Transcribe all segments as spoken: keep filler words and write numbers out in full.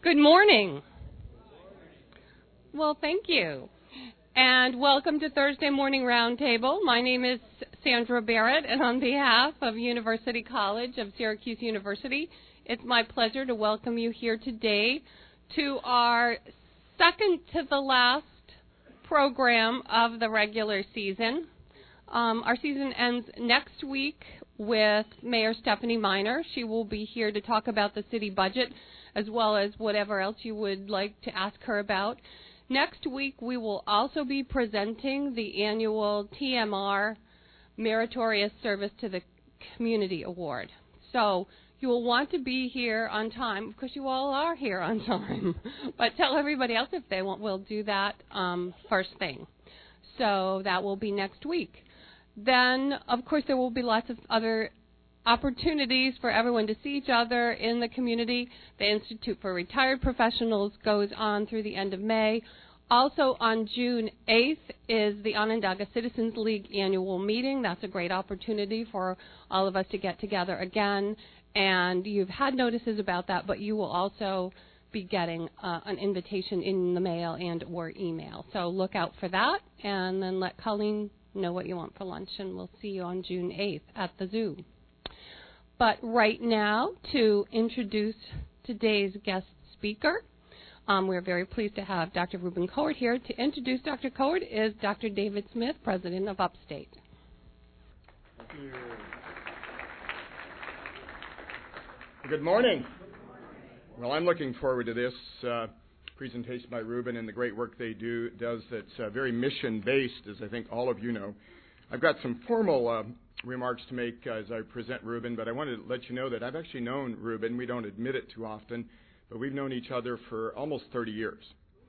Good morning. Well, thank you. And welcome to Thursday Morning Roundtable. My name is Sandra Barrett, and on behalf of University College of Syracuse University, it's my pleasure to welcome you here today to our second to the last program of the regular season. Um, our season ends next week with Mayor Stephanie Miner. She will be here to talk about the city budget as well as whatever else you would like to ask her about. Next week, we will also be presenting the annual T M R Meritorious Service to the Community Award. So you will want to be here on time, because you all are here on time. But tell everybody else if they want. We'll do that um, first thing. So that will be next week. Then, of course, there will be lots of other opportunities for everyone to see each other in the community. The Institute for Retired Professionals goes on through the end of May. Also on June eighth is the Onondaga Citizens League annual meeting. That's a great opportunity for all of us to get together again. And you've had notices about that, but you will also be getting uh, an invitation in the mail and or email. So look out for that, and then let Colleen know what you want for lunch, and we'll see you on June eighth at the zoo. But right now, to introduce today's guest speaker, um, we're very pleased to have Doctor Reuben Cowart here. To introduce Doctor Cowart is Doctor David Smith, President of Upstate. Thank you. Good morning. Well, I'm looking forward to this uh, presentation by Reuben and the great work they do does that's uh, very mission-based, as I think all of you know. I've got some formal uh, remarks to make uh, as I present Reuben, but I wanted to let you know that I've actually known Reuben. We don't admit it too often, but we've known each other for almost thirty years,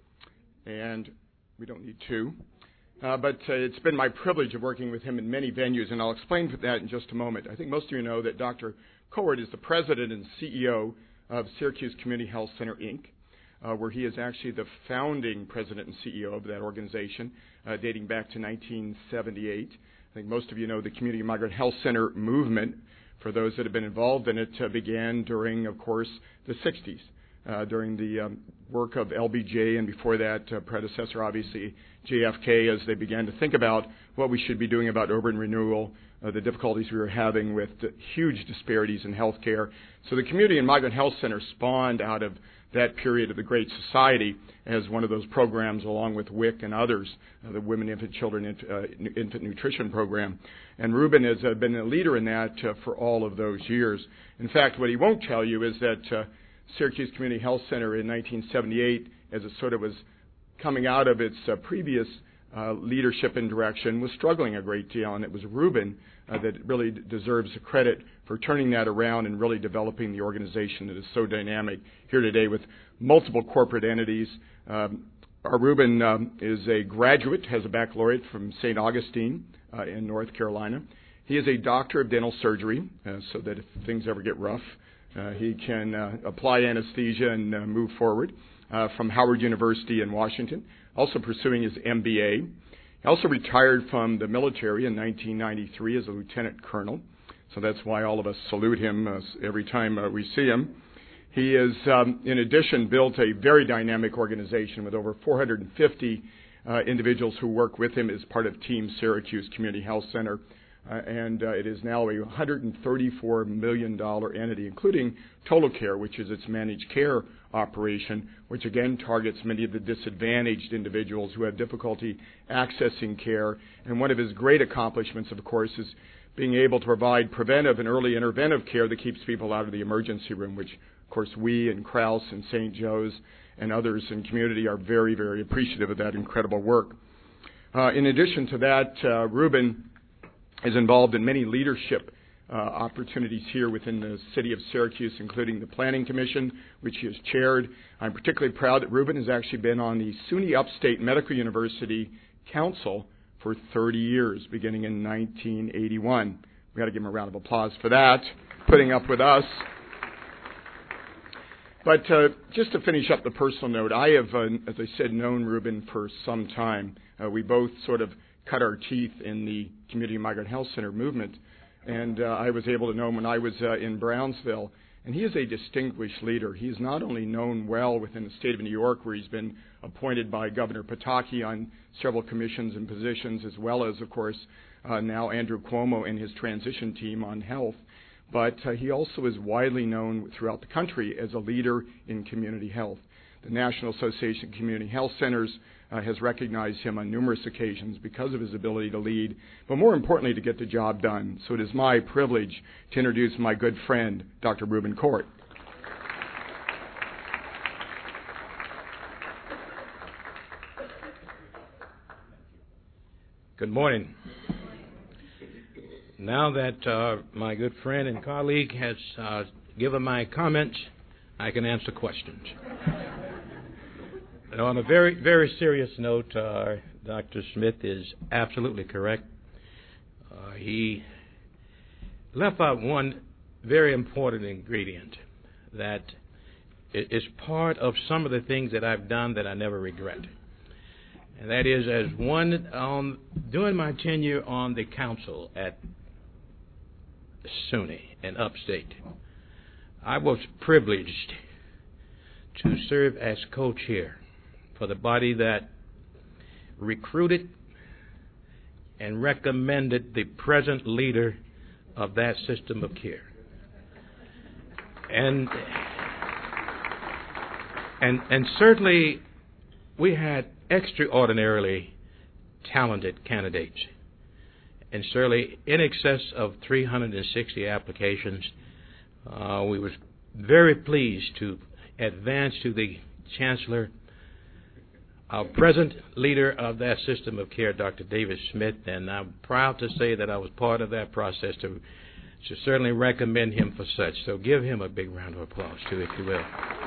and we don't need to. Uh, but uh, it's been my privilege of working with him in many venues, and I'll explain that in just a moment. I think most of you know that Doctor Cowart is the president and C E O of Syracuse Community Health Center, Incorporated, uh, where he is actually the founding president and C E O of that organization, uh, dating back to nineteen seventy-eight. I think most of you know the Community Migrant Health Center movement. For those that have been involved in it, uh, began during, of course, the sixties, uh, during the um, work of L B J, and before that, uh, predecessor, obviously, J F K, as they began to think about what we should be doing about urban renewal, uh, the difficulties we were having with the huge disparities in health care. So the Community and Migrant Health Center spawned out of that period of the Great Society as one of those programs, along with W I C and others, uh, the Women, Infant, Children, uh, Infant Nutrition Program. And Reuben has uh, been a leader in that uh, for all of those years. In fact, what he won't tell you is that uh, Syracuse Community Health Center in nineteen seventy-eight, as it sort of was coming out of its uh, previous uh, leadership and direction, was struggling a great deal, and it was Reuben uh, that really d- deserves the credit for turning that around and really developing the organization that is so dynamic here today with multiple corporate entities. Um, our Reuben um, is a graduate, has a baccalaureate from Saint Augustine uh, in North Carolina. He is a doctor of dental surgery, uh, so that if things ever get rough, uh, he can uh, apply anesthesia and uh, move forward, uh, from Howard University in Washington, also pursuing his M B A. He also retired from the military in nineteen ninety-three as a lieutenant colonel. So that's why all of us salute him uh, every time uh, we see him. He has, um, in addition, built a very dynamic organization with over four hundred fifty uh, individuals who work with him as part of Team Syracuse Community Health Center. Uh, and uh, it is now a one hundred thirty-four million dollars entity, including Total Care, which is its managed care operation, which again targets many of the disadvantaged individuals who have difficulty accessing care. And one of his great accomplishments, of course, is being able to provide preventive and early interventive care that keeps people out of the emergency room, which, of course, we and Krause and Saint Joe's and others in community are very, very appreciative of that incredible work. Uh, in addition to that, uh, Reuben is involved in many leadership uh, opportunities here within the city of Syracuse, including the Planning Commission, which he has chaired. I'm particularly proud that Reuben has actually been on the SUNY Upstate Medical University Council for thirty years, beginning in nineteen eighty-one. We've got to give him a round of applause for that, putting up with us. But uh, just to finish up the personal note, I have, uh, as I said, known Reuben for some time. Uh, we both sort of cut our teeth in the Community Migrant Health Center movement, and uh, I was able to know him when I was uh, in Brownsville. And he is a distinguished leader. He is not only known well within the state of New York, where he's been appointed by Governor Pataki on several commissions and positions, as well as, of course, uh, now Andrew Cuomo and his transition team on health, but uh, he also is widely known throughout the country as a leader in community health. The National Association of Community Health Centers uh, has recognized him on numerous occasions because of his ability to lead, but more importantly, to get the job done. So it is my privilege to introduce my good friend, Doctor Reuben Court. Good morning. Now that uh, my good friend and colleague has uh, given my comments, I can answer questions. And on a very, very serious note, uh, Doctor Smith is absolutely correct. Uh, he left out one very important ingredient that is part of some of the things that I've done that I never regret. And that is, as one, um, during my tenure on the council at SUNY in upstate, I was privileged to serve as co-chair for the body that recruited and recommended the present leader of that system of care. And, and, and certainly we had extraordinarily talented candidates, and certainly in excess of three hundred sixty applications. Uh, we were very pleased to advance to the Chancellor our present leader of that system of care, Doctor David Smith, and I'm proud to say that I was part of that process to, to certainly recommend him for such. So give him a big round of applause, too, if you will.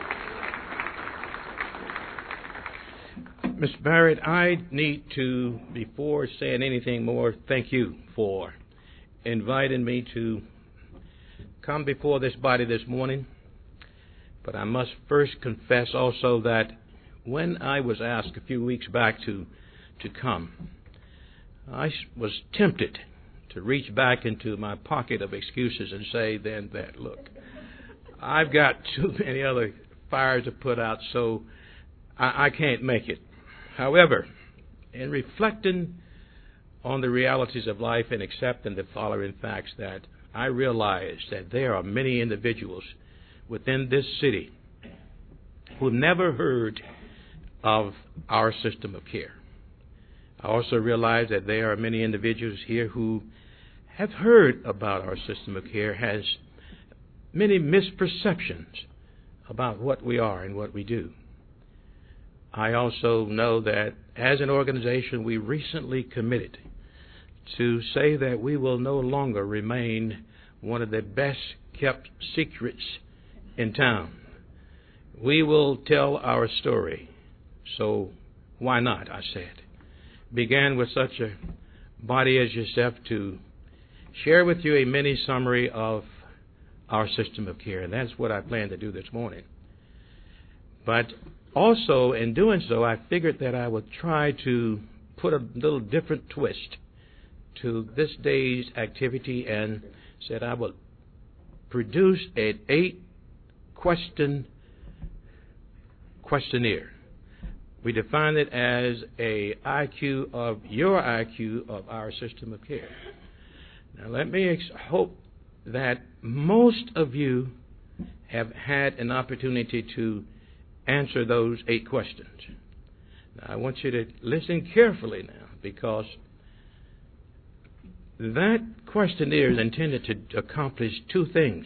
Mister Barrett, I need to, before saying anything more, thank you for inviting me to come before this body this morning. But I must first confess also that when I was asked a few weeks back to, to come, I was tempted to reach back into my pocket of excuses and say then that, look, I've got too many other fires to put out, so I, I can't make it. However, in reflecting on the realities of life and accepting the following facts, that I realize that there are many individuals within this city who never heard of our system of care. I also realize that there are many individuals here who have heard about our system of care, has many misperceptions about what we are and what we do. I also know that as an organization, we recently committed to say that we will no longer remain one of the best kept secrets in town. We will tell our story. So why not, I said. Began with such a body as yourself to share with you a mini summary of our system of care, and that's what I plan to do this morning. But also, in doing so, I figured that I would try to put a little different twist to this day's activity, and said I would produce an eight-question questionnaire. We define it as a I Q of your I Q of our system of care. Now, let me ex- hope that most of you have had an opportunity to answer those eight questions. Now, I want you to listen carefully now, because that questionnaire is intended to accomplish two things.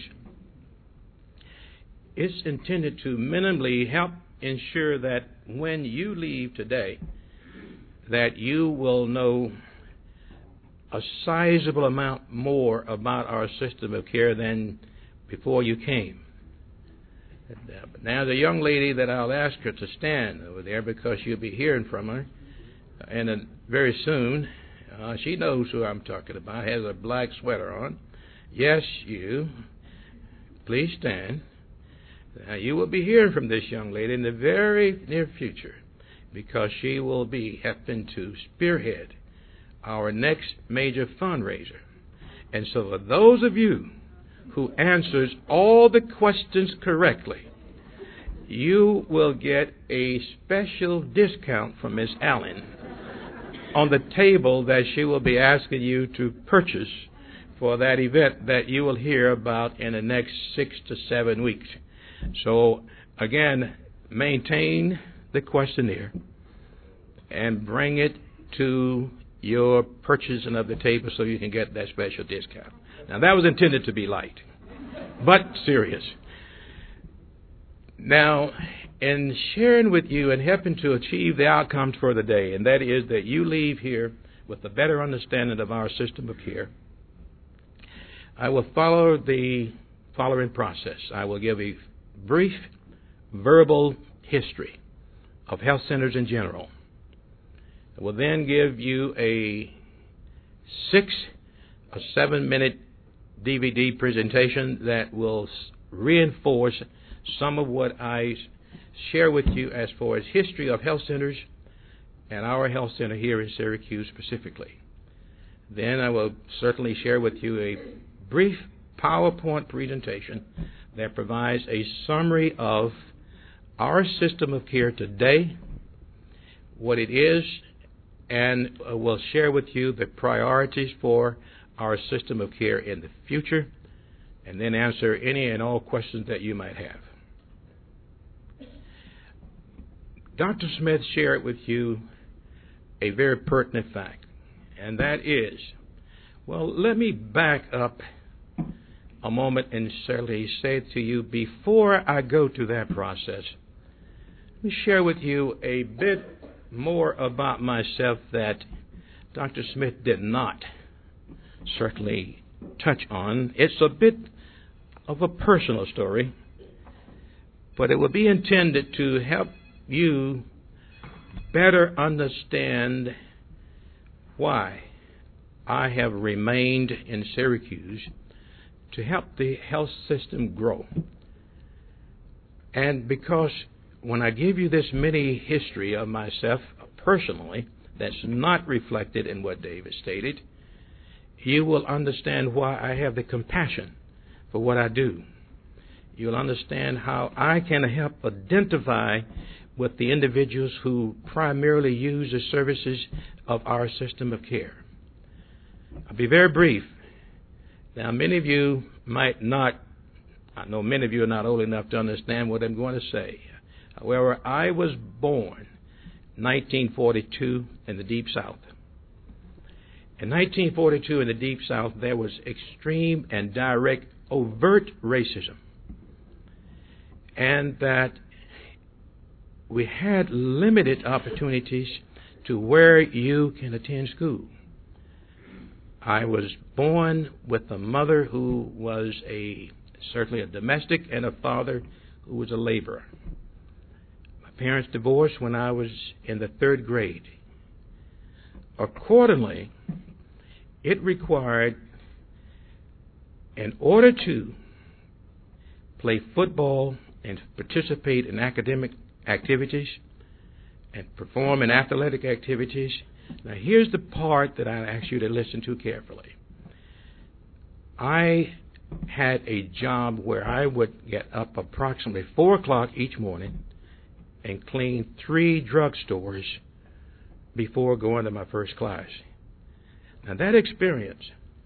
It's intended to minimally help ensure that when you leave today, that you will know a sizable amount more about our system of care than before you came. Now, the young lady that I'll ask her to stand over there, because you'll be hearing from her, and uh, very soon, uh, she knows who I'm talking about, has a black sweater on. Yes, you. Please stand. Now, you will be hearing from this young lady in the very near future, because she will be helping to spearhead our next major fundraiser. And so for those of you who answers all the questions correctly, you will get a special discount from Miss Allen on the table that she will be asking you to purchase for that event that you will hear about in the next six to seven weeks. So, again, maintain the questionnaire and bring it to your purchasing of the table so you can get that special discount. Now, that was intended to be light, but serious. Now, in sharing with you and helping to achieve the outcomes for the day, and that is that you leave here with a better understanding of our system of care, I will follow the following process. I will give a brief verbal history of health centers in general. I will then give you a six or seven minute D V D presentation that will reinforce some of what I share with you as far as history of health centers and our health center here in Syracuse specifically. Then I will certainly share with you a brief PowerPoint presentation that provides a summary of our system of care today, what it is, and will share with you the priorities for our system of care in the future, and then answer any and all questions that you might have. Doctor Smith shared with you a very pertinent fact, and that is, well, let me back up a moment and certainly say to you, before I go to that process, let me share with you a bit more about myself that Doctor Smith did not certainly touch on. It's a bit of a personal story, but it will be intended to help you better understand why I have remained in Syracuse to help the health system grow. And because when I give you this mini history of myself personally, that's not reflected in what David stated, you will understand why I have the compassion for what I do. You'll understand how I can help identify with the individuals who primarily use the services of our system of care. I'll be very brief. Now, many of you might not, I know many of you are not old enough to understand what I'm going to say. However, I was born nineteen forty-two in the Deep South. In nineteen forty-two in the Deep South, there was extreme and direct, overt racism. And that we had limited opportunities to where you can attend school. I was born with a mother who was a certainly a domestic and a father who was a laborer. My parents divorced when I was in the third grade. Accordingly, it required, in order to play football and participate in academic activities and perform in athletic activities. Now, here's the part that I ask you to listen to carefully. I had a job where I would get up approximately four o'clock each morning and clean three drugstores before going to my first class. Now, that experience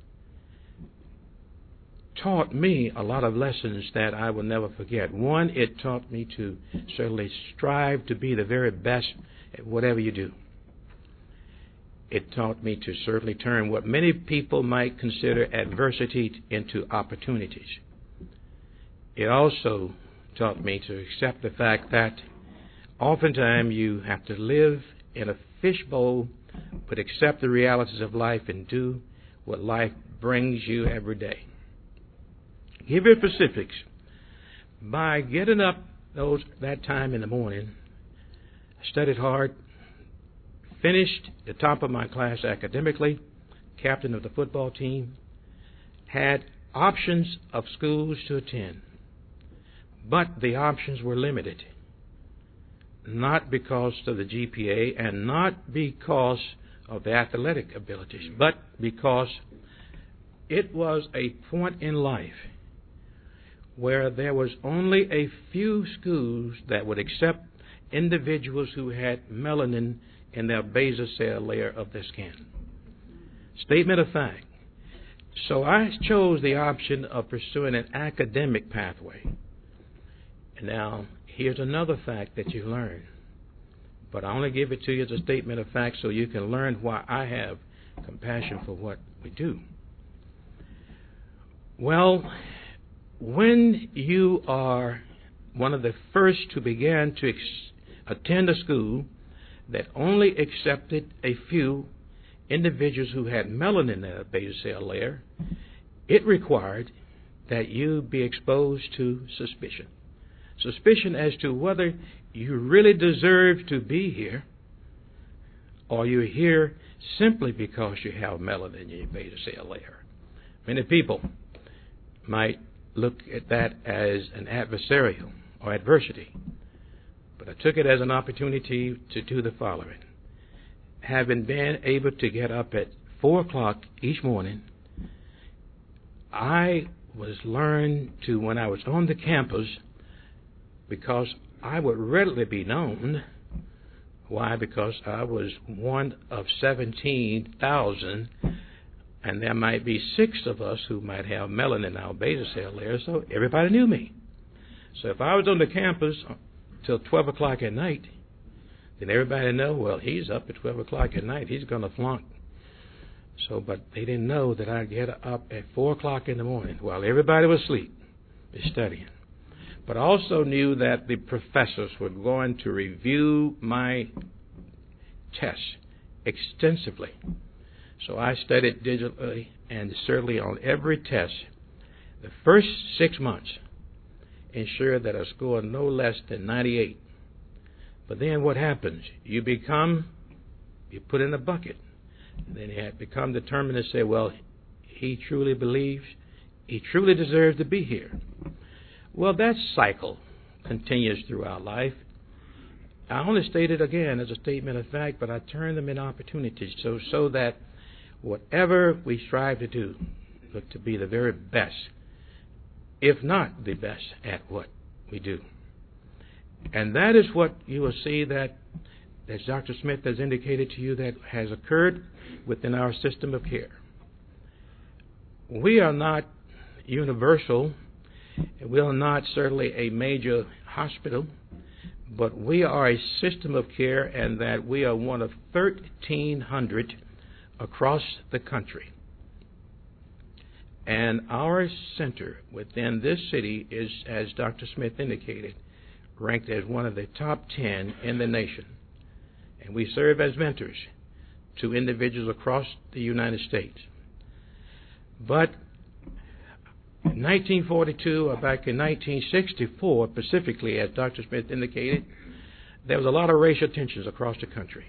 taught me a lot of lessons that I will never forget. One, it taught me to certainly strive to be the very best at whatever you do. It taught me to certainly turn what many people might consider adversity into opportunities. It also taught me to accept the fact that oftentimes you have to live in a fishbowl, but accept the realities of life and do what life brings you every day. Give you specifics. By getting up those that time in the morning, I studied hard, finished the top of my class academically, captain of the football team, had options of schools to attend, but the options were limited, not because of the G P A and not because of the athletic abilities, but because it was a point in life where there was only a few schools that would accept individuals who had melanin in their basal cell layer of their skin. Statement of fact. So I chose the option of pursuing an academic pathway. And now, here's another fact that you learn. But I only give it to you as a statement of fact so you can learn why I have compassion for what we do. Well, when you are one of the first to begin to ex- attend a school that only accepted a few individuals who had melanin in their basal cell layer, it required that you be exposed to suspicion. Suspicion as to whether you really deserve to be here, or you're here simply because you have melanin in your basal cell layer. Many people might look at that as an adversarial or adversity, but I took it as an opportunity to do the following. Having been able to get up at four o'clock each morning, I was learned to, when I was on the campus, because I would readily be known. Why? Because I was one of seventeen thousand, and there might be six of us who might have melanin in our basal cell layer, so everybody knew me. So if I was on the campus till twelve o'clock at night, then everybody know, well, he's up at twelve o'clock at night, he's going to flunk. So, but they didn't know that I'd get up at four o'clock in the morning while everybody was asleep, studying. But I also knew that the professors were going to review my tests extensively. So I studied digitally, and certainly on every test, the first six months, ensured that I scored no less than ninety-eight. But then what happens? You become, you put in a bucket. And then you have become determined to say, well, he truly believes, he truly deserves to be here. Well, that cycle continues throughout life. I only state it again as a statement of fact, but I turn them into opportunities so, so that whatever we strive to do, look to be the very best, if not the best at what we do. And that is what you will see that, as Doctor Smith has indicated to you, that has occurred within our system of care. We are not universal. We are not certainly a major hospital, but we are a system of care, and that we are one of thirteen hundred across the country. And our center within this city is, as Doctor Smith indicated, ranked as one of the top ten in the nation. And we serve as mentors to individuals across the United States. But in nineteen forty-two, or back in nineteen sixty-four, specifically, as Doctor Smith indicated, there was a lot of racial tensions across the country.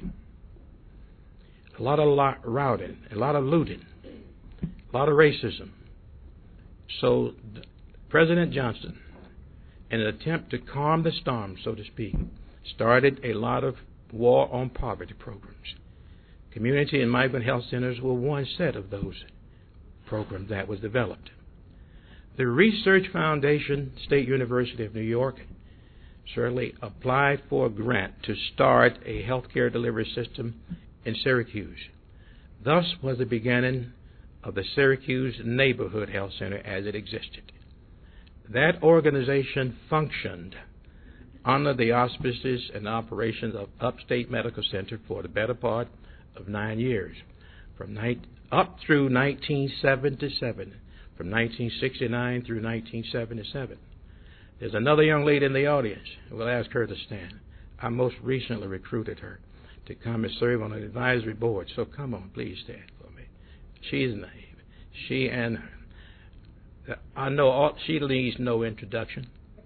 A lot of rioting, a lot of looting, a lot of racism. So President Johnson, in an attempt to calm the storm, so to speak, started a lot of war on poverty programs. Community and migrant health centers were one set of those programs that was developed. The Research Foundation, State University of New York, certainly applied for a grant to start a healthcare delivery system in Syracuse. Thus was the beginning of the Syracuse Neighborhood Health Center as it existed. That organization functioned under the auspices and operations of Upstate Medical Center for the better part of nine years, from night, up through nineteen seventy-seven, from nineteen sixty-nine through nineteen seventy-seven. There's another young lady in the audience. We'll ask her to stand. I most recently recruited her to come and serve on an advisory board. So come on, please stand for me. She's naive. She and her, I know all, she needs no introduction.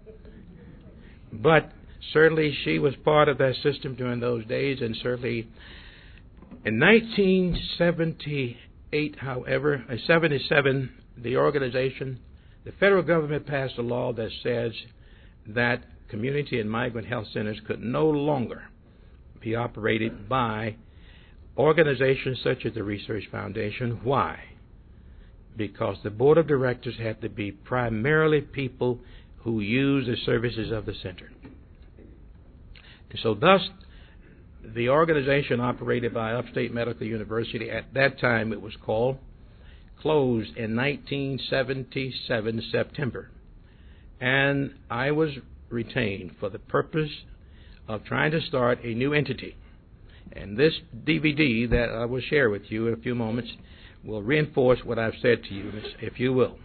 But certainly she was part of that system during those days, and certainly in nineteen seventy-eight, however, in seventy-seven, the organization, the federal government passed a law that says that community and migrant health centers could no longer be operated by organizations such as the Research Foundation. Why? because the board of directors had to be primarily people who use the services of the center. And so thus, the organization operated by Upstate Medical University, at that time it was called, closed in nineteen seventy-seven, September. And I was retained for the purpose of trying to start a new entity. And this D V D that I will share with you in a few moments will reinforce what I've said to you, if you will.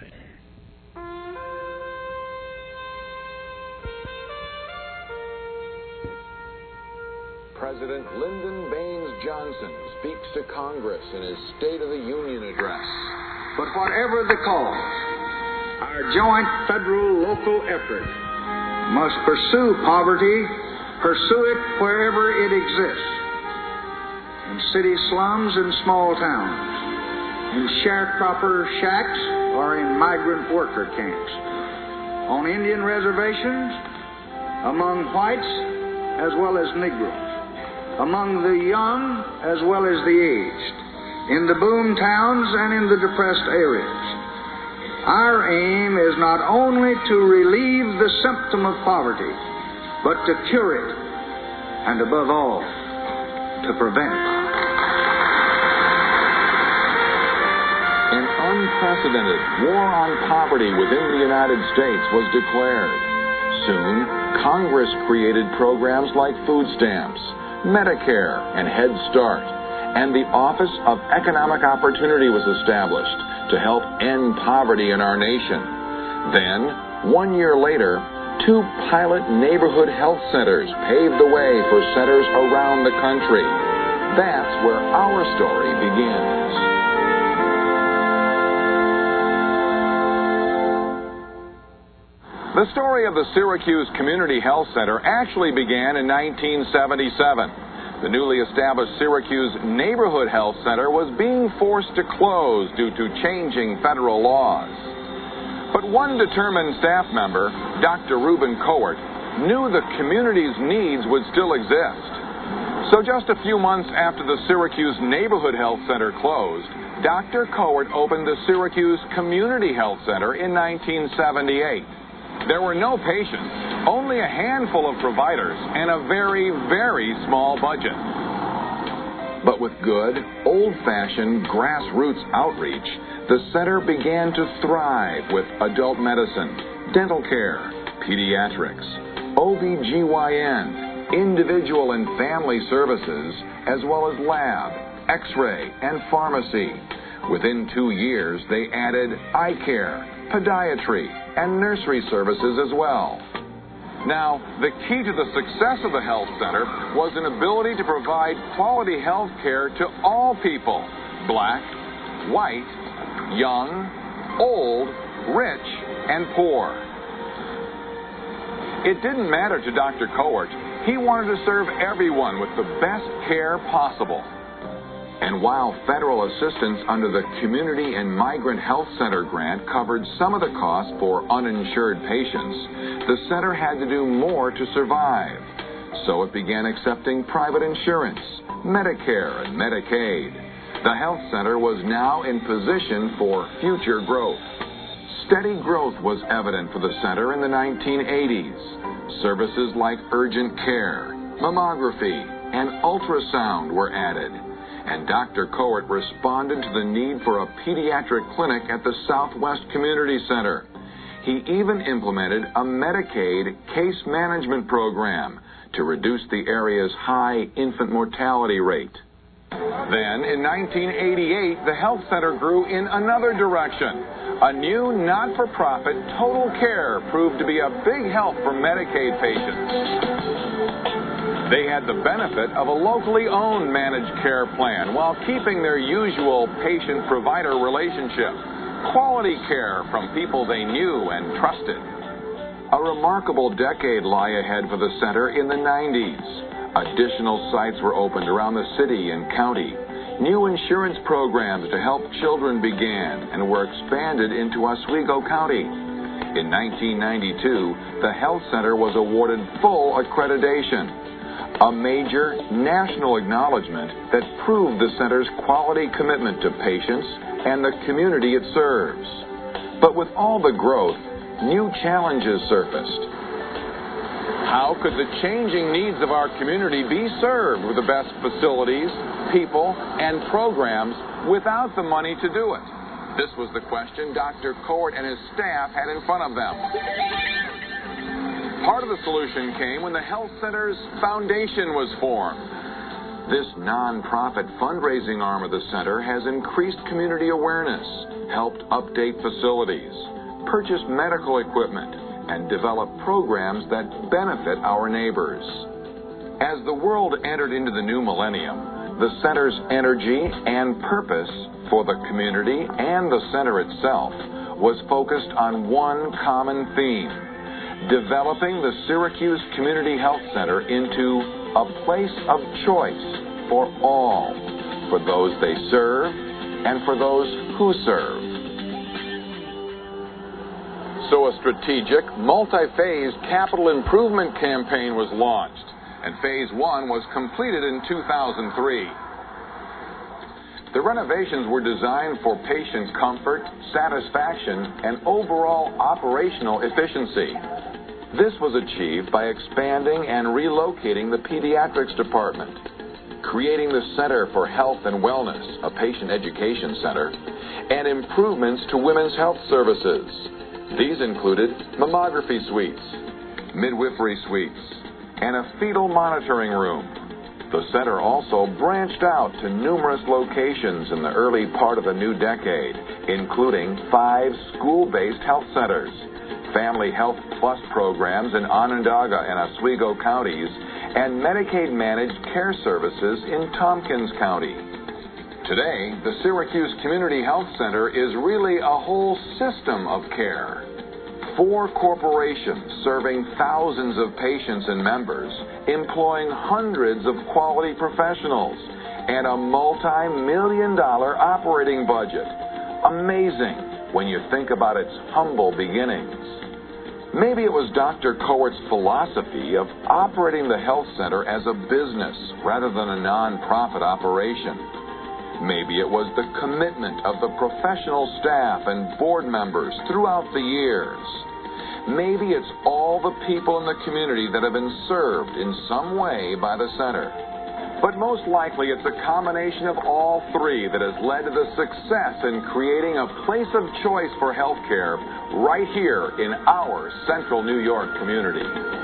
President Lyndon Baines Johnson speaks to Congress in his State of the Union address. But whatever the cause, our joint federal-local effort must pursue poverty, pursue it wherever it exists, in city slums and small towns, in sharecropper shacks or in migrant worker camps, on Indian reservations, among whites as well as Negroes, among the young as well as the aged, in the boom towns and in the depressed areas. Our aim is not only to relieve the symptom of poverty, but to cure it, and above all, to prevent it. An unprecedented war on poverty within the United States was declared. Soon, Congress created programs like food stamps, Medicare, and Head Start, and the Office of Economic Opportunity was established to help end poverty in our nation. Then, one year later, two pilot neighborhood health centers paved the way for centers around the country. That's where our story begins. The story of the Syracuse Community Health Center actually began in nineteen seventy-seven. The newly established Syracuse Neighborhood Health Center was being forced to close due to changing federal laws. But one determined staff member, Doctor Reuben Cowart, knew the community's needs would still exist. So just a few months after the Syracuse Neighborhood Health Center closed, Doctor Cowart opened the Syracuse Community Health Center in nineteen seventy-eight. There were no patients, only a handful of providers, and a very, very small budget. But with good, old-fashioned grassroots outreach, the center began to thrive with adult medicine, dental care, pediatrics, O B G Y N, individual and family services, as well as lab, x-ray, and pharmacy. Within two years, they added eye care, podiatry, and nursery services as well. Now, the key to the success of the health center was an ability to provide quality health care to all people, black, white, young, old, rich, and poor. It didn't matter to Doctor Cowart. He wanted to serve everyone with the best care possible. And while federal assistance under the Community and Migrant Health Center grant covered some of the costs for uninsured patients, the center had to do more to survive. So it began accepting private insurance, Medicare, and Medicaid. The health center was now in position for future growth. Steady growth was evident for the center in the nineteen eighties. Services like urgent care, mammography, and ultrasound were added. And Doctor Cowart responded to the need for a pediatric clinic at the Southwest Community Center. He even implemented a Medicaid case management program to reduce the area's high infant mortality rate. Then, in nineteen eighty-eight, the health center grew in another direction. A new not-for-profit Total Care proved to be a big help for Medicaid patients. They had the benefit of a locally owned managed care plan while keeping their usual patient-provider relationship. Quality care from people they knew and trusted. A remarkable decade lie ahead for the center in the nineties. Additional sites were opened around the city and county. New insurance programs to help children began and were expanded into Oswego County. In nineteen ninety-two, the health center was awarded full accreditation, a major national acknowledgement that proved the center's quality commitment to patients and the community it serves. But with all the growth, new challenges surfaced. How could the changing needs of our community be served with the best facilities, people, and programs without the money to do it? This was the question Doctor Cowart and his staff had in front of them. Part of the solution came when the Health Center's Foundation was formed. This nonprofit fundraising arm of the center has increased community awareness, helped update facilities, purchase medical equipment, and develop programs that benefit our neighbors. As the world entered into the new millennium, the center's energy and purpose for the community and the center itself was focused on one common theme: developing the Syracuse Community Health Center into a place of choice for all, for those they serve and for those who serve. So a strategic, multi-phase capital improvement campaign was launched, and phase one was completed in two thousand three. The renovations were designed for patient comfort, satisfaction, and overall operational efficiency. This was achieved by expanding and relocating the pediatrics department, creating the Center for Health and Wellness, a patient education center, and improvements to women's health services. These included mammography suites, midwifery suites, and a fetal monitoring room. The center also branched out to numerous locations in the early part of the new decade, including five school-based health centers, Family Health Plus programs in Onondaga and Oswego counties, and Medicaid-managed care services in Tompkins County. Today, the Syracuse Community Health Center is really a whole system of care. Four corporations serving thousands of patients and members, employing hundreds of quality professionals, and a multi-million dollar operating budget. Amazing when you think about its humble beginnings. Maybe it was Doctor Cowart's philosophy of operating the health center as a business rather than a non-profit operation. Maybe it was the commitment of the professional staff and board members throughout the years. Maybe it's all the people in the community that have been served in some way by the center. But most likely it's a combination of all three that has led to the success in creating a place of choice for health care right here in our central New York community.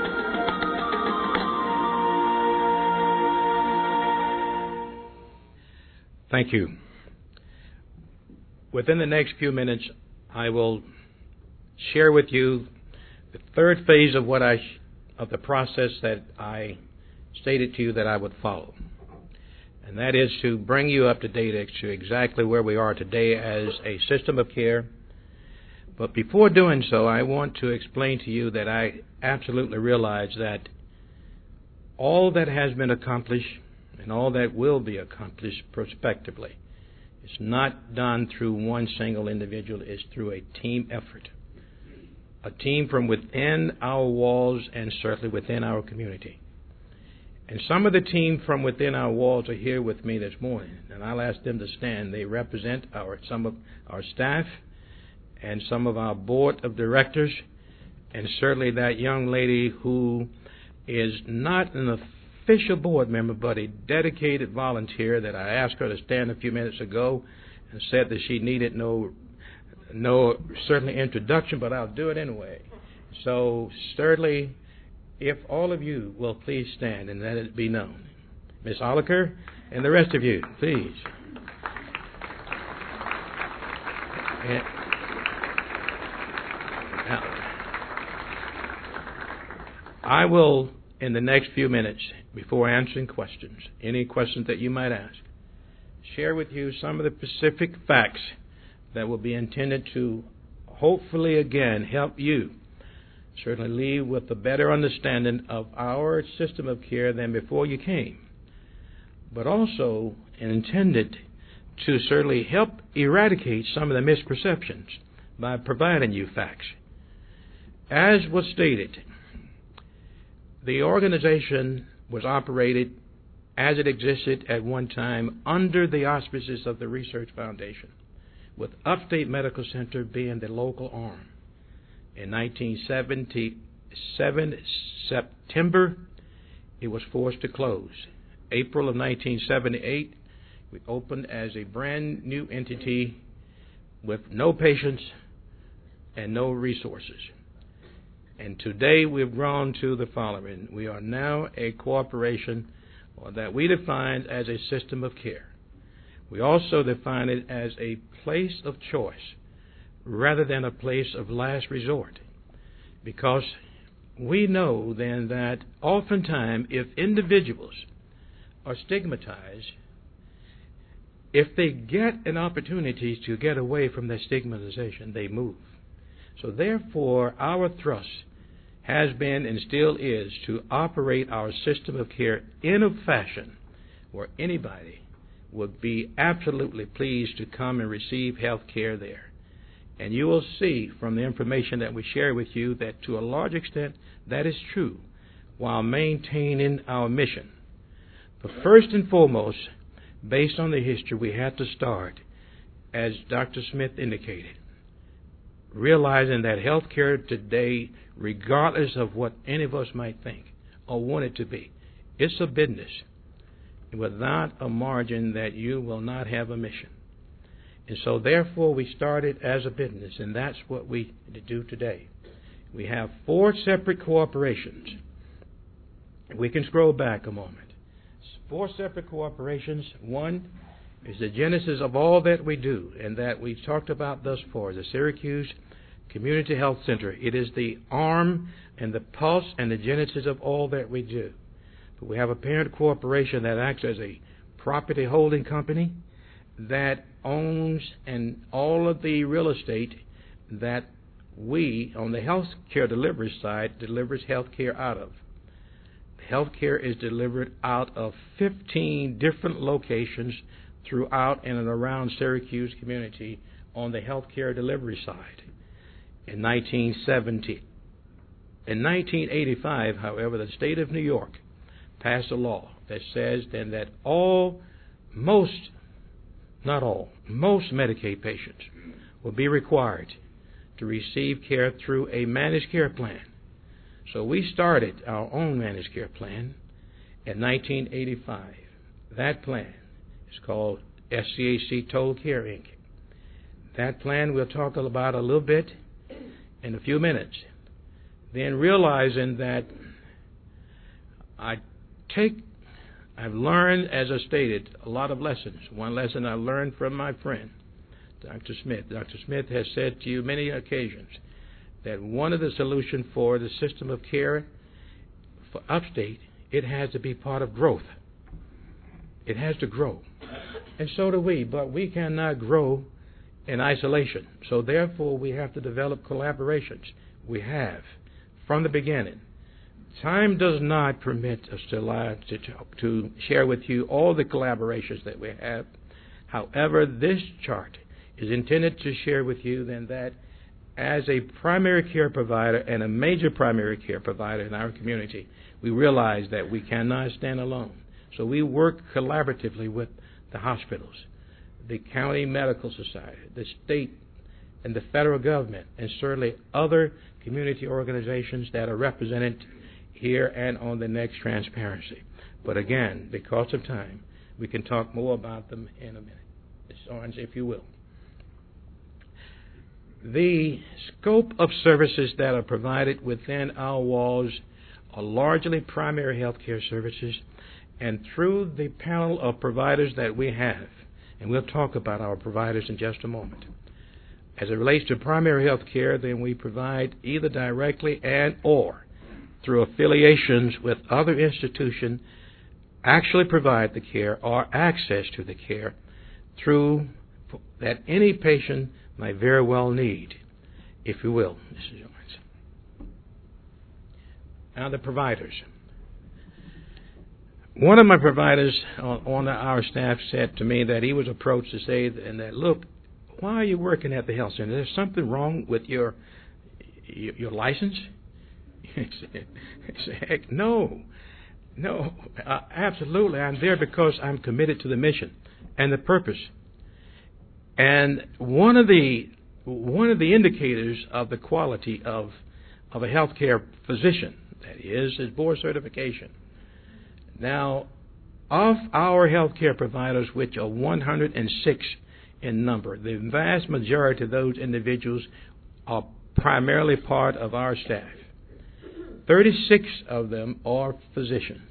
Thank you. Within the next few minutes, I will share with you the third phase of what I of the process that I stated to you that I would follow, and that is to bring you up to date as to exactly where we are today as a system of care. But before doing so, I want to explain to you that I absolutely realize that all that has been accomplished and all that will be accomplished prospectively is not done through one single individual. It's through a team effort, a team from within our walls and certainly within our community. And some of the team from within our walls are here with me this morning, and I'll ask them to stand. They represent our some of our staff and some of our board of directors, and certainly that young lady who is not an official board member, but a dedicated volunteer that I asked her to stand a few minutes ago and said that she needed no, no certainly introduction, but I'll do it anyway. So certainly, if all of you will please stand and let it be known. Miss Oliker and the rest of you, please. And now, I will, in the next few minutes, before answering questions, any questions that you might ask, share with you some of the specific facts that will be intended to hopefully again help you certainly leave with a better understanding of our system of care than before you came, but also intended to certainly help eradicate some of the misperceptions by providing you facts. As was stated, the organization was operated as it existed at one time under the auspices of the Research Foundation. with Upstate Medical Center being the local arm. In nineteen seventy-seven, September, it was forced to close. April of nineteen seventy-eight, we opened as a brand new entity with no patients and no resources. And today we've grown to the following. We are now a corporation that we define as a system of care. We also define it as a place of choice rather than a place of last resort, because we know then that oftentimes if individuals are stigmatized, if they get an opportunity to get away from that stigmatization, they move. So therefore, our thrust has been and still is to operate our system of care in a fashion where anybody would be absolutely pleased to come and receive health care there. And you will see from the information that we share with you that to a large extent that is true while maintaining our mission. But first and foremost, based on the history, we had to start, as Doctor Smith indicated, realizing that health care today, regardless of what any of us might think or want it to be, it's a business. Without a margin that you will not have a mission. And so therefore we started as a business, and that's what we do today. We have four separate corporations. We can scroll back a moment. Four separate corporations. One is the genesis of all that we do and that we've talked about thus far, the Syracuse Community Health Center. It is the arm and the pulse and the genesis of all that we do. But we have a parent corporation that acts as a property holding company that owns and all of the real estate that we, on the health care delivery side, delivers health care out of. Health care is delivered out of fifteen different locations throughout and around Syracuse community on the health care delivery side. In nineteen seventy, in nineteen eighty-five, however, the state of New York passed a law that says then that all, most, not all, most Medicaid patients will be required to receive care through a managed care plan. So we started our own managed care plan in nineteen eighty-five. That plan is called S C A C Total Care, Incorporated. That plan we'll talk about a little bit in a few minutes. Then realizing that I take, I've learned, as I stated, a lot of lessons. One lesson I learned from my friend, Doctor Smith. Doctor Smith has said to you many occasions that one of the solutions for the system of care for upstate, it has to be part of growth. It has to grow. And so do we, but we cannot grow in isolation. So therefore, we have to develop collaborations. We have, from the beginning. Time does not permit us to, lie, to, to share with you all the collaborations that we have. However, this chart is intended to share with you then that as a primary care provider and a major primary care provider in our community, we realize that we cannot stand alone. So we work collaboratively with the hospitals, the county medical society, the state and the federal government, and certainly other community organizations that are represented here and on the next transparency. But again, because of time, we can talk more about them in a minute. Miz Orange, if you will. The scope of services that are provided within our walls are largely primary health care services, and through the panel of providers that we have, and we'll talk about our providers in just a moment. As it relates to primary health care, then we provide either directly and or through affiliations with other institutions actually provide the care or access to the care through that any patient might very well need, if you will, Missus Jones. Now the providers. One of my providers on, on our staff said to me that he was approached to say and that, look, why are you working at the health center? Is there something wrong with your your, your license? He said, he said, heck, no, no, uh, absolutely. I'm there because I'm committed to the mission and the purpose. And one of the one of the indicators of the quality of of a healthcare physician, that is, is board certification. Now, of our healthcare providers, which are one hundred six in number, the vast majority of those individuals are primarily part of our staff. thirty-six of them are physicians.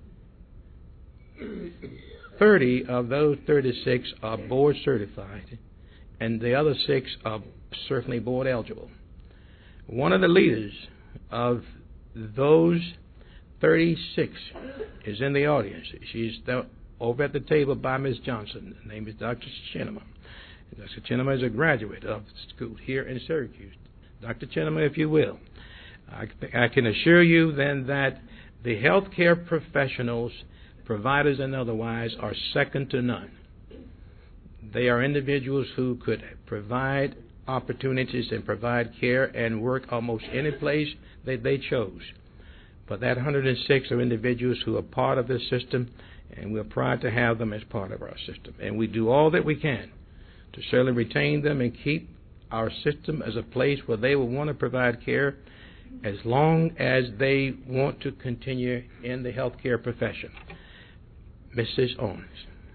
thirty of those thirty-six are board certified, and the other six are certainly board eligible. One of the leaders of those thirty-six is in the audience. She's the, over at the table by Miz Johnson. Her name is Doctor Chinema. Doctor Chinema is a graduate of the school here in Syracuse. Doctor Chinema, if you will. I, I can assure you then that the healthcare professionals, providers and otherwise, are second to none. They are individuals who could provide opportunities and provide care and work almost any place that they chose. But that one hundred six are individuals who are part of this system, and we're proud to have them as part of our system. And we do all that we can to certainly retain them and keep our system as a place where they will want to provide care as long as they want to continue in the healthcare profession. Missus Owens.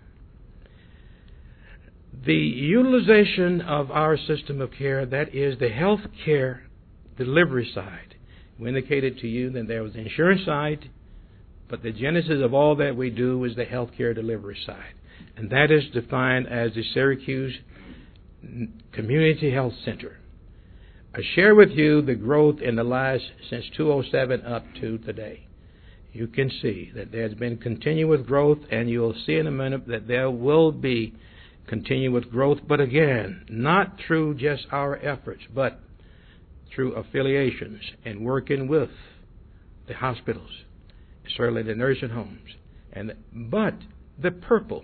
The utilization of our system of care, that is the health care delivery side. We indicated to you that there was the insurance side, but the genesis of all that we do is the health care delivery side. And that is defined as the Syracuse Community Health Center. I share with you the growth in the last, since two thousand seven up to today. You can see that there's been continuous growth, and you'll see in a minute that there will be continuous growth, but again, not through just our efforts, but through affiliations and working with the hospitals, certainly the nursing homes. And but the purple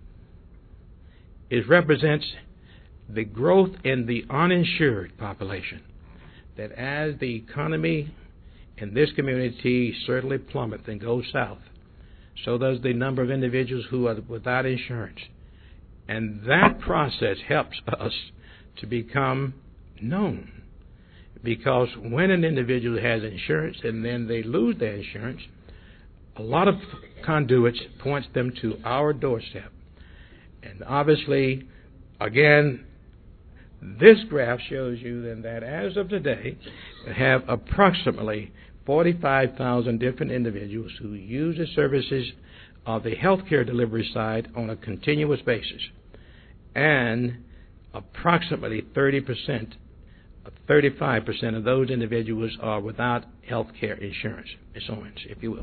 it represents the growth in the uninsured population, that as the economy in this community certainly plummets and goes south, so does the number of individuals who are without insurance. And that process helps us to become known, because when an individual has insurance and then they lose their insurance, a lot of conduits points them to our doorstep. And obviously, again, this graph shows you then that as of today, we have approximately forty-five thousand different individuals who use the services of the healthcare delivery side on a continuous basis. And approximately thirty percent, thirty-five percent of those individuals are without health care insurance, Miz Owens, if you will.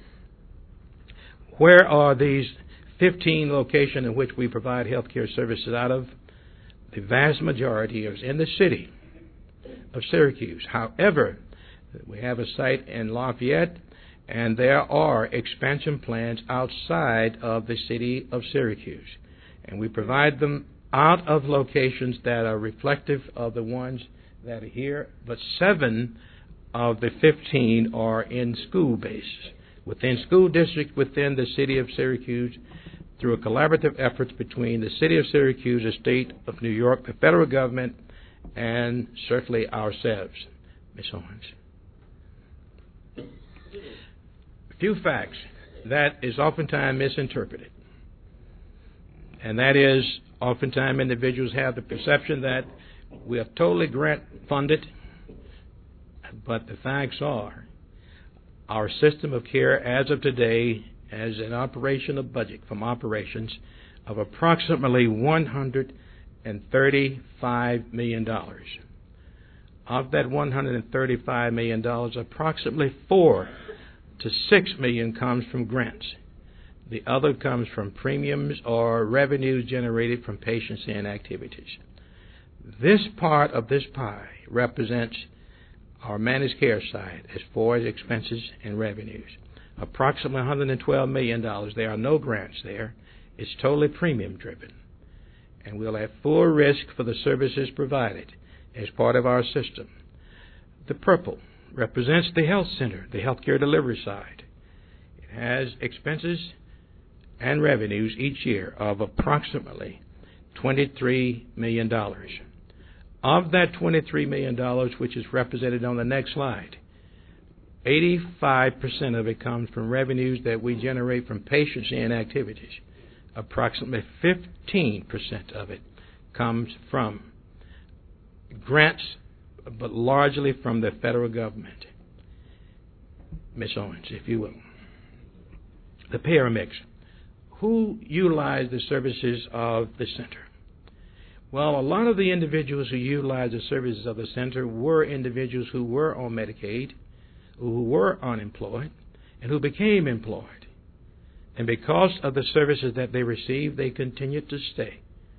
Where are these fifteen locations in which we provide health care services out of? The vast majority is in the city of Syracuse. However, we have a site in Lafayette, and there are expansion plans outside of the city of Syracuse. And we provide them out of locations that are reflective of the ones that are here, but seven of the fifteen are in school bases, within school districts within the city of Syracuse, through a collaborative effort between the city of Syracuse, the state of New York, the federal government, and certainly ourselves, Miz Owens. A few facts that is oftentimes misinterpreted, and that is oftentimes individuals have the perception that we are totally grant funded, but the facts are our system of care as of today has an operational budget from operations of approximately one hundred thirty-five million dollars. Of that one hundred thirty-five million dollars, approximately four to six million dollars comes from grants. The other comes from premiums or revenues generated from patients and activities. This part of this pie represents our managed care side as far as expenses and revenues. Approximately one hundred twelve million dollars. There are no grants there. It's totally premium driven. And we'll have full risk for the services provided as part of our system. The purple represents the health center, the healthcare delivery side. It has expenses and revenues each year of approximately twenty-three million dollars. Of that twenty-three million dollars, which is represented on the next slide, eighty-five percent of it comes from revenues that we generate from patient-in activities. Approximately fifteen percent of it comes from grants, but largely from the federal government. Miz Owens, if you will. The payer mix. Who utilize the services of the center? Well, a lot of the individuals who utilize the services of the center were individuals who were on Medicaid, who were unemployed, and who became employed. And because of the services that they received, they continued to stay.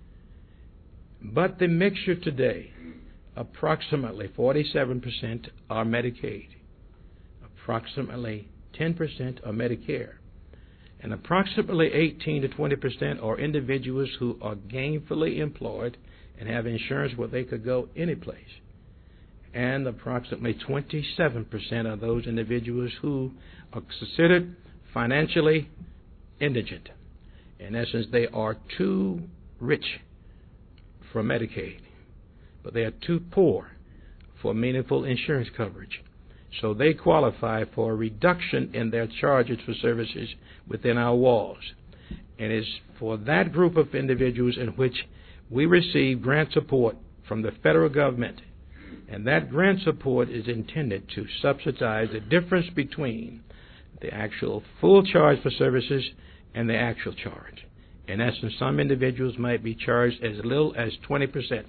But the mixture today, approximately forty-seven percent are Medicaid, approximately ten percent are Medicare, and approximately eighteen to twenty percent are individuals who are gainfully employed and have insurance where they could go any place. And approximately twenty-seven percent are those individuals who are considered financially indigent. In essence, they are too rich for Medicaid, but they are too poor for meaningful insurance coverage. So they qualify for a reduction in their charges for services within our walls. And it's for that group of individuals in which we receive grant support from the federal government. And that grant support is intended to subsidize the difference between the actual full charge for services and the actual charge. In essence, some individuals might be charged as little as twenty percent.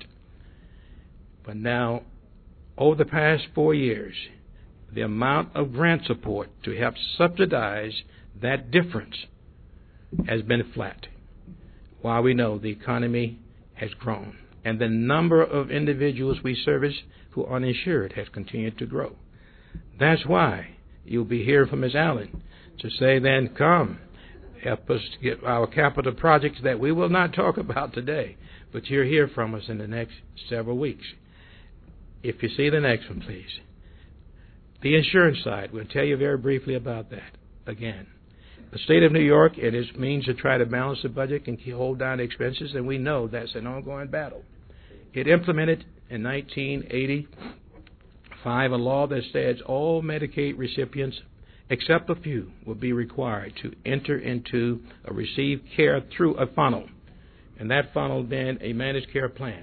But now, over the past four years, the amount of grant support to help subsidize that difference has been flat, while we know the economy has grown. And the number of individuals we service who are uninsured has continued to grow. That's why you'll be hearing from Miz Allen to say, then, come, help us get our capital projects that we will not talk about today, but you'll hear from us in the next several weeks. If you see the next one, please. The insurance side, we'll tell you very briefly about that again. The state of New York, in its means to try to balance the budget and hold down expenses, and we know that's an ongoing battle. It implemented in nineteen eighty-five a law that says all Medicaid recipients, except a few, will be required to enter into or receive care through a funnel, and that funnel being a managed care plan.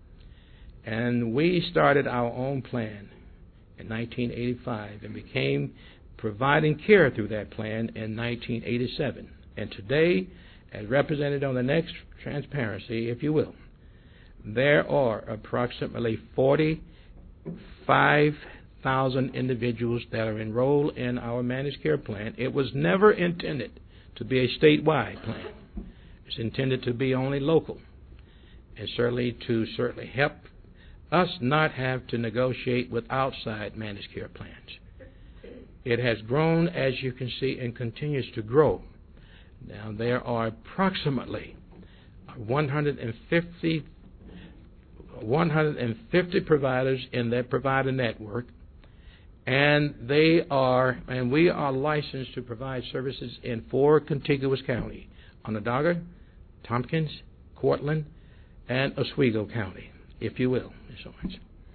And we started our own plan in nineteen eighty-five and became providing care through that plan in nineteen eighty-seven. And today, as represented on the next transparency, if you will, there are approximately forty-five thousand individuals that are enrolled in our managed care plan. It was never intended to be a statewide plan. It's intended to be only local, and certainly to certainly help us not have to negotiate with outside managed care plans. It has grown, as you can see, and continues to grow. Now, there are approximately one hundred fifty, one hundred fifty providers in that provider network, and they are, and we are licensed to provide services in four contiguous counties: Onondaga, Tompkins, Cortland, and Oswego County, if you will. So much.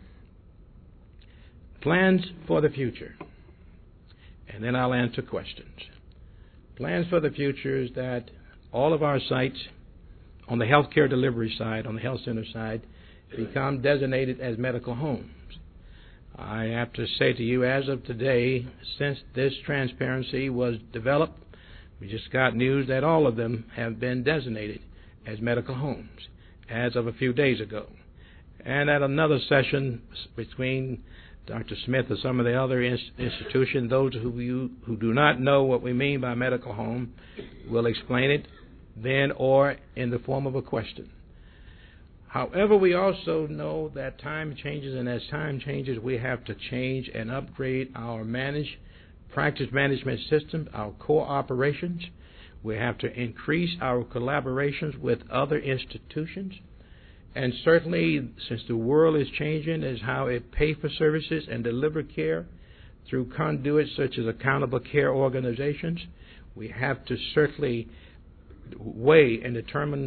Plans for the future. And then I'll answer questions. Plans for the future is that all of our sites on the healthcare delivery side, on the health center side, become designated as medical homes. I have to say to you, as of today, since this transparency was developed, we just got news that all of them have been designated as medical homes as of a few days ago. And at another session between Doctor Smith and some of the other ins- institutions, those who you, who do not know what we mean by medical home will explain it then or in the form of a question. However, we also know that time changes, and as time changes, we have to change and upgrade our managed practice management system, our core operations. We have to increase our collaborations with other institutions. And certainly, since the world is changing, is how it pays for services and deliver care through conduits such as accountable care organizations. We have to certainly weigh and determine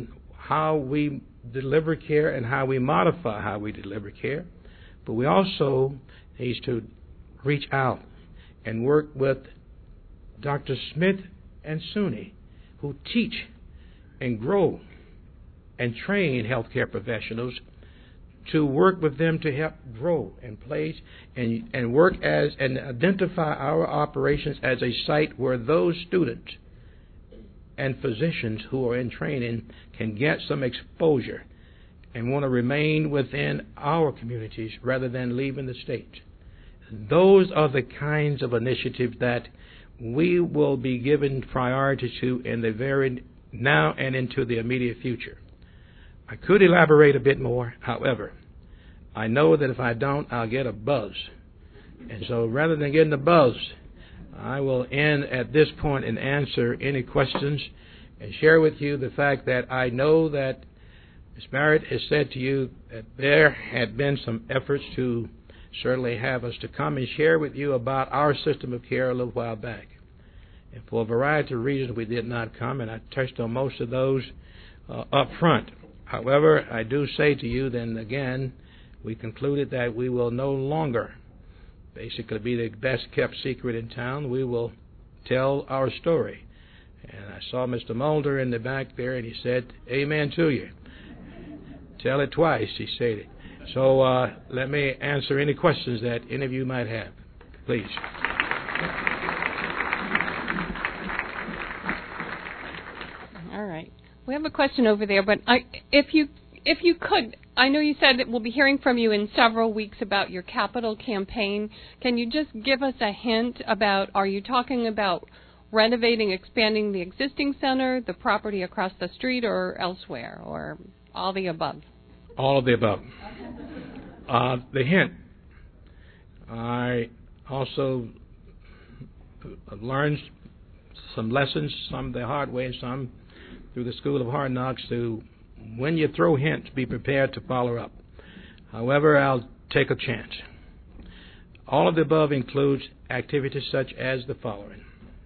how we deliver care and how we modify how we deliver care. But we also need to reach out and work with Doctor Smith and Suni, who teach and grow and train healthcare professionals, to work with them to help grow and place and, and work as and identify our operations as a site where those students and physicians who are in training can get some exposure and want to remain within our communities rather than leaving the state. Those are the kinds of initiatives that we will be given priority to in the very now and into the immediate future. I could elaborate a bit more. However, I know that if I don't, I'll get a buzz. And so rather than getting a buzz, I will end at this point and answer any questions and share with you the fact that I know that Miz Barrett has said to you that there had been some efforts to certainly have us to come and share with you about our system of care a little while back. And for a variety of reasons, we did not come, and I touched on most of those uh, up front. However, I do say to you then again, we concluded that we will no longer basically be the best kept secret in town. We will tell our story. And I saw Mister Mulder in the back there, and he said, "Amen to you." Tell it twice, he said it. So uh, let me answer any questions that any of you might have, please. All right. We have a question over there, but I, if you if you could, I know you said that we'll be hearing from you in several weeks about your capital campaign. Can you just give us a hint about, are you talking about renovating, expanding the existing center, the property across the street, or elsewhere, or all the above? All of the above. Uh, the hint, I also learned some lessons, some the hard way and some through the School of Hard Knocks, to when you throw hints, be prepared to follow up. However, I'll take a chance. All of the above includes activities such as the following.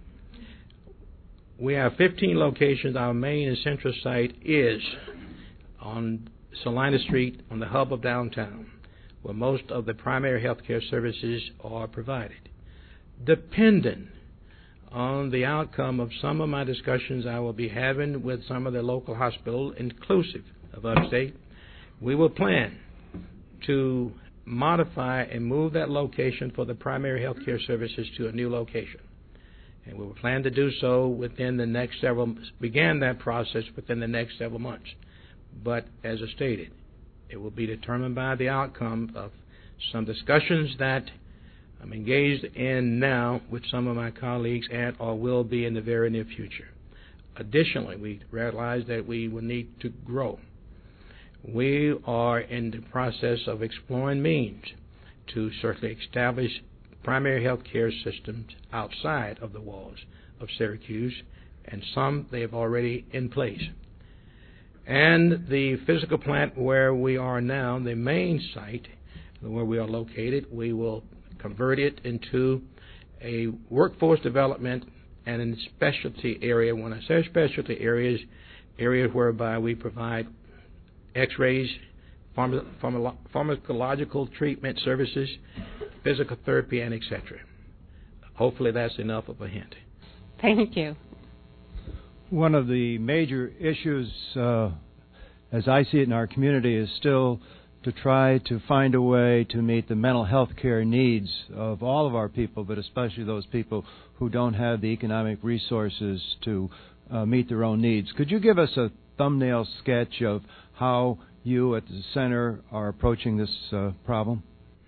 We have fifteen locations. Our main and central site is on Salina Street on the hub of downtown, where most of the primary health care services are provided. Dependent on the outcome of some of my discussions I will be having with some of the local hospitals, inclusive of upstate, we will plan to modify and move that location for the primary health care services to a new location. And we will plan to do so within the next several, began that process within the next several months. But as I stated, it will be determined by the outcome of some discussions that I'm engaged in now with some of my colleagues and or will be in the very near future. Additionally, we realize that we will need to grow. We are in the process of exploring means to certainly establish primary health care systems outside of the walls of Syracuse, and some they have already in place. And the physical plant where we are now, the main site where we are located, we will convert it into a workforce development and a specialty area. When I say specialty areas, areas whereby we provide x-rays, pharma, pharma, pharmacological treatment services, physical therapy, and et cetera. Hopefully that's enough of a hint. Thank you. One of the major issues, uh, as I see it in our community, is still to try to find a way to meet the mental health care needs of all of our people, but especially those people who don't have the economic resources to uh, meet their own needs. Could you give us a thumbnail sketch of how you at the center are approaching this uh, problem?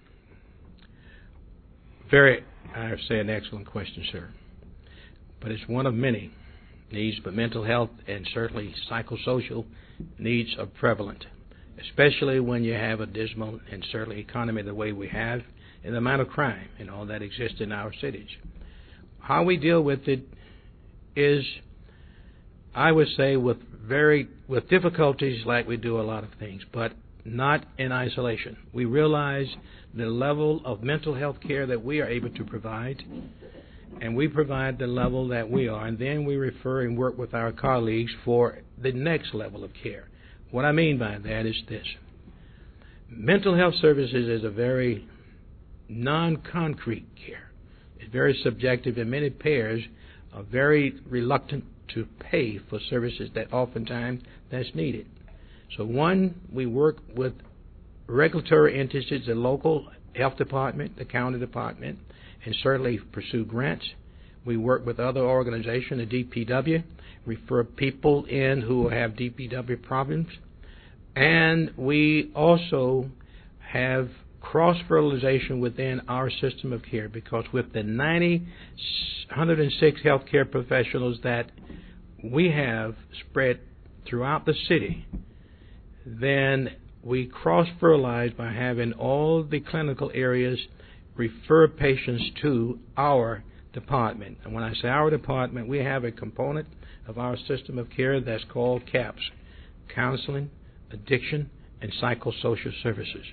Very, I have said, an excellent question, sir. But it's one of many needs, but mental health and certainly psychosocial needs are prevalent, especially when you have a dismal and certainly economy the way we have, and the amount of crime and all that exists in our cities. How we deal with it is, I would say, with very with difficulties like we do a lot of things, but not in isolation. We realize the level of mental health care that we are able to provide, and we provide the level that we are, and then we refer and work with our colleagues for the next level of care. What I mean by that is this. Mental health services is a very non-concrete care. It's very subjective, and many payers are very reluctant to pay for services that oftentimes that's needed. So one, we work with regulatory entities, the local health department, the county department, and certainly pursue grants. We work with other organizations, the D P W, refer people in who have D P W problems. And we also have cross-fertilization within our system of care, because with the ninety, one hundred six healthcare professionals that we have spread throughout the city, then we cross-fertilize by having all the clinical areas refer patients to our department. And when I say our department, we have a component of our system of care that's called CAPS, Counseling, Addiction, and Psychosocial Services.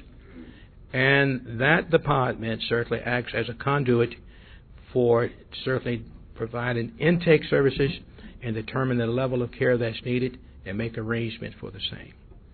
And that department certainly acts as a conduit for certainly providing intake services and determine the level of care that's needed and make arrangements for the same.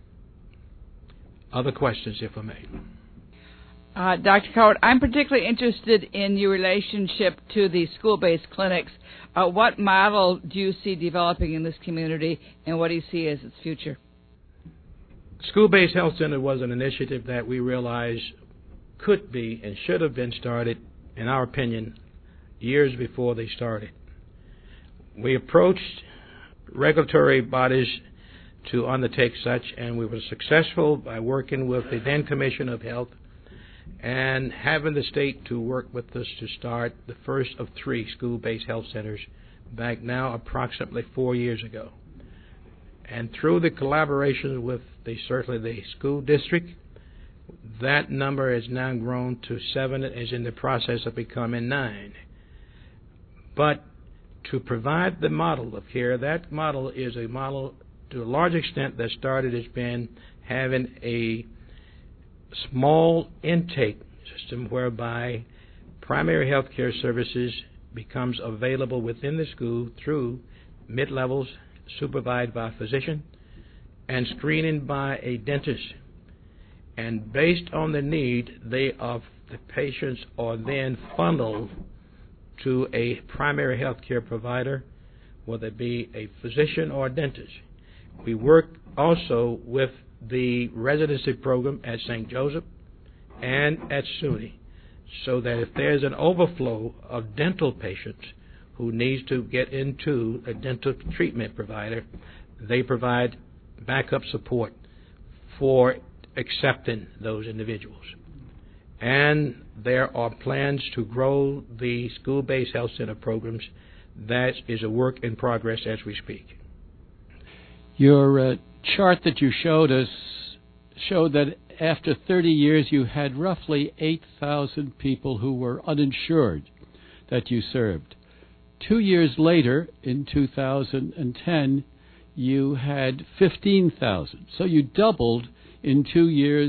Other questions, if I may? Uh, Doctor Cowart, I'm particularly interested in your relationship to the school-based clinics. Uh, what model do you see developing in this community, and what do you see as its future? School-based health center was an initiative that we realized could be and should have been started, in our opinion, years before they started. We approached regulatory bodies to undertake such, and we were successful by working with the then Commission of Health and having the state to work with us to start the first of three school-based health centers back now approximately four years ago. And through the collaboration with the certainly the school district, that number has now grown to seven, is in the process of becoming nine. But to provide the model of care, that model is a model to a large extent that started as being having a small intake system whereby primary health care services becomes available within the school through mid-levels supervised by a physician and screening by a dentist. And based on the need, they of the patients are then funneled to a primary health care provider, whether it be a physician or a dentist. We work also with the residency program at Saint Joseph and at SUNY, so that if there's an overflow of dental patients who needs to get into a dental treatment provider, they provide backup support for accepting those individuals. And there are plans to grow the school-based health center programs. That is a work in progress as we speak. Your uh, chart that you showed us showed that after thirty years you had roughly eight thousand people who were uninsured that you served. Two years later, in two thousand ten, you had fifteen thousand. So you doubled in two years.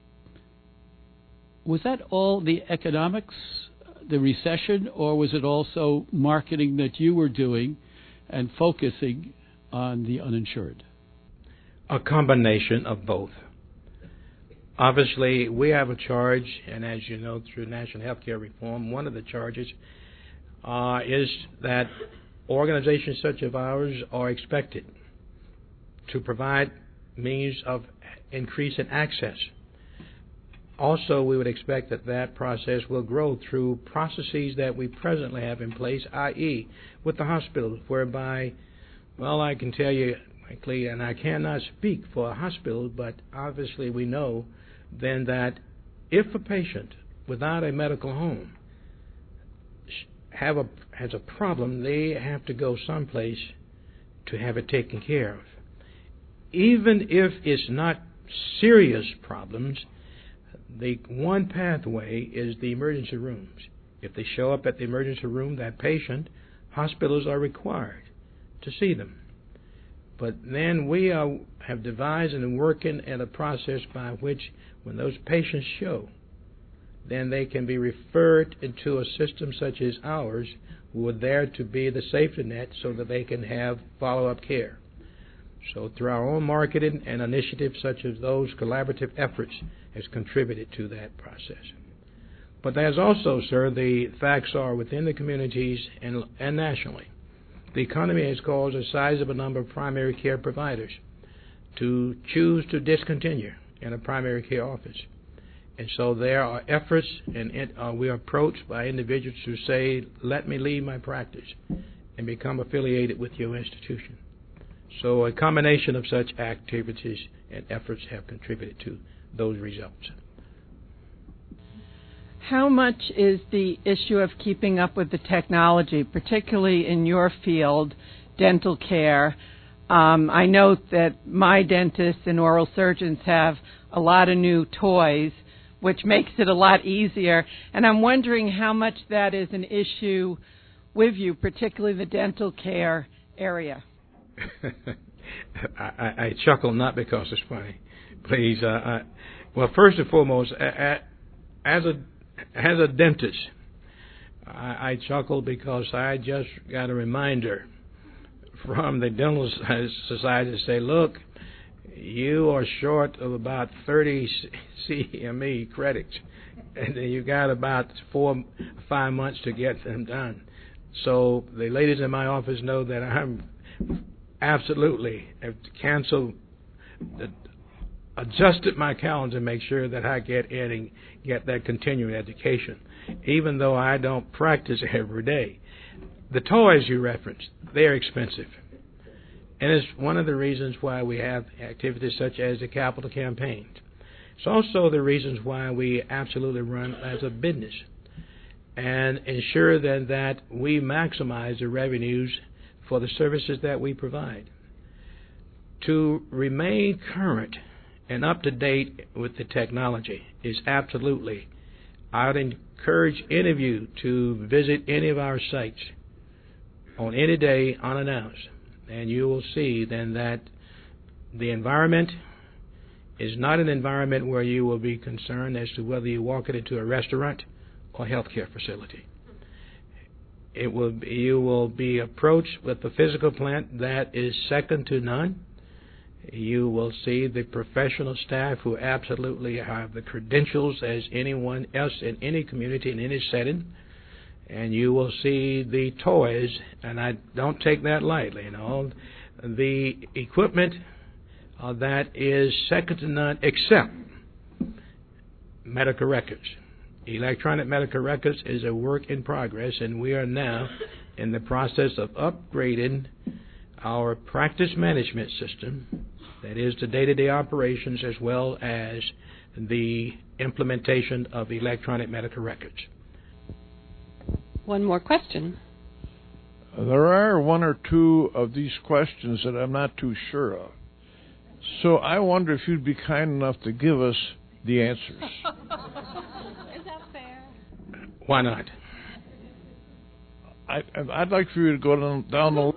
Was that all the economics, the recession, or was it also marketing that you were doing and focusing on the uninsured? A combination of both. Obviously, we have a charge, and as you know, through National Healthcare Reform, one of the charges uh, is that organizations such as ours are expected to provide means of increasing access. Also, we would expect that that process will grow through processes that we presently have in place, that is with the hospitals, whereby, well, I can tell you, frankly, and I cannot speak for a hospital, but obviously we know then that if a patient without a medical home have a, has a problem, they have to go someplace to have it taken care of. Even if it's not serious problems, the one pathway is the emergency rooms. If they show up at the emergency room, that patient, hospitals are required to see them. But then we are, have devised and working at a process by which when those patients show, then they can be referred into a system such as ours, who are there to be the safety net so that they can have follow-up care. So through our own marketing and initiatives such as those, collaborative efforts has contributed to that process. But there's also, sir, the facts are within the communities and, and nationally. The economy has caused a sizable number of primary care providers to choose to discontinue in a primary care office. And so there are efforts, and it, uh, we are approached by individuals who say, let me leave my practice and become affiliated with your institution. So a combination of such activities and efforts have contributed to those results. How much is the issue of keeping up with the technology, particularly in your field, dental care? Um, I note that my dentists and oral surgeons have a lot of new toys, which makes it a lot easier. And I'm wondering how much that is an issue with you, particularly the dental care area. I, I, I chuckle not because it's funny. Please, uh, I, well, first and foremost, as a as a dentist, I, I chuckle because I just got a reminder from the Dental Society to say, look, you are short of about thirty C M E credits, and you got about four, five months to get them done. So the ladies in my office know that I'm absolutely have canceled, adjusted my calendar to make sure that I get in and get that continuing education, even though I don't practice every day. The toys you referenced, they're expensive. And it's one of the reasons why we have activities such as the capital campaign. It's also the reasons why we absolutely run as a business and ensure then that we maximize the revenues for the services that we provide. To remain current and up to date with the technology is absolutely, I would encourage any of you to visit any of our sites on any day unannounced, and you will see then that the environment is not an environment where you will be concerned as to whether you walk into a restaurant or healthcare facility. It will be, you will be approached with a physical plant that is second to none. You will see the professional staff who absolutely have the credentials as anyone else in any community, in any setting. And you will see the toys, and I don't take that lightly, you know, the equipment uh, that is second to none except medical records. Electronic medical records is a work in progress, and we are now in the process of upgrading our practice management system, that is the day-to-day operations, as well as the implementation of electronic medical records. One more question. There are one or two of these questions that I'm not too sure of. So I wonder if you'd be kind enough to give us the answers. Is that fair? Why not? I, I'd like for you to go down, down the...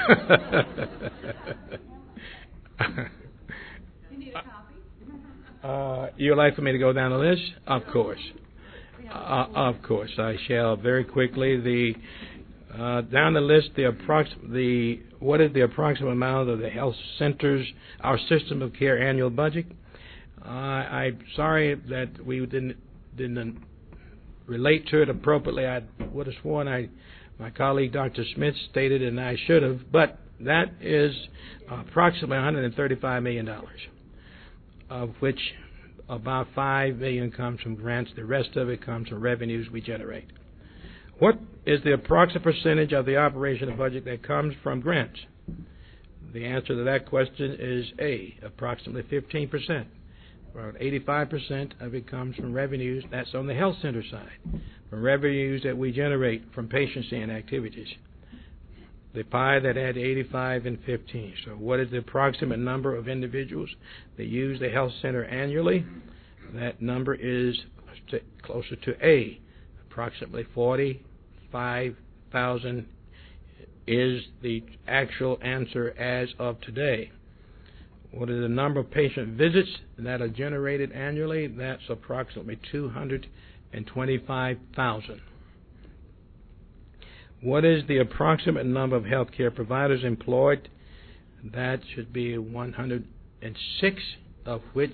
You need a copy? Uh, you'd like for me to go down the list? Of course. Uh, of course, I shall very quickly. The uh, down the list, the approximate, the what is the approximate amount of the health centers, our system of care annual budget? Uh, I'm sorry that we didn't didn't relate to it appropriately. I would have sworn I, my colleague Doctor Smith stated, and I should have, but that is approximately one hundred thirty-five million dollars, of which about five million dollars comes from grants. The rest of it comes from revenues we generate. What is the approximate percentage of the operational budget that comes from grants? The answer to that question is A, approximately fifteen percent. Around eighty-five percent of it comes from revenues. That's on the health center side, from revenues that we generate from patient-seeing activities. The pie that had eighty-five and fifteen. So what is the approximate number of individuals that use the health center annually? That number is closer to A. Approximately forty-five thousand is the actual answer as of today. What is the number of patient visits that are generated annually? That's approximately two hundred twenty-five thousand. What is the approximate number of healthcare providers employed? That should be one hundred six, of which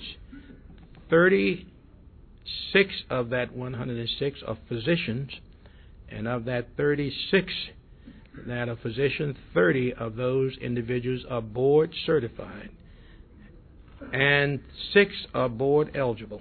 thirty-six of that one hundred six are physicians, and of that thirty-six that are physicians, thirty of those individuals are board certified, and six are board eligible.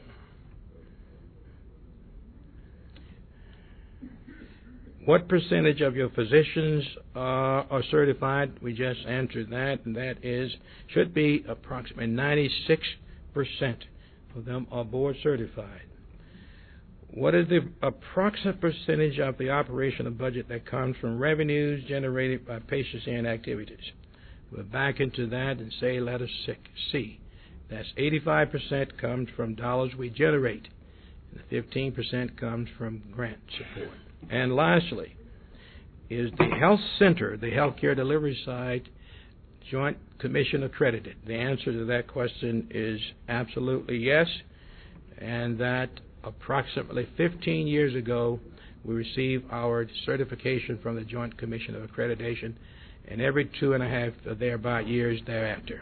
What percentage of your physicians uh, are certified? We just answered that, and that is should be approximately ninety-six percent of them are board certified. What is the approximate percentage of the operational budget that comes from revenues generated by patient and activities? We'll back into that and say letter C. That's eighty-five percent comes from dollars we generate, and fifteen percent comes from grant support. And lastly, is the health center, the healthcare delivery site, Joint Commission accredited? The answer to that question is absolutely yes, and that approximately fifteen years ago we received our certification from the Joint Commission of Accreditation, and every two and a half or thereabout years thereafter.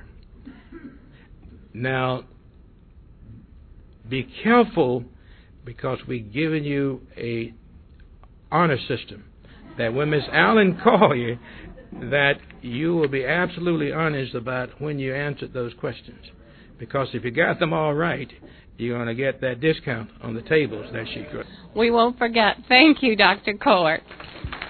Now, be careful, because we've given you a honor system, that when Miss Allen calls you, that you will be absolutely honest about when you answered those questions. Because if you got them all right, you're going to get that discount on the tables that she could. We won't forget. Thank you, Doctor Cowart.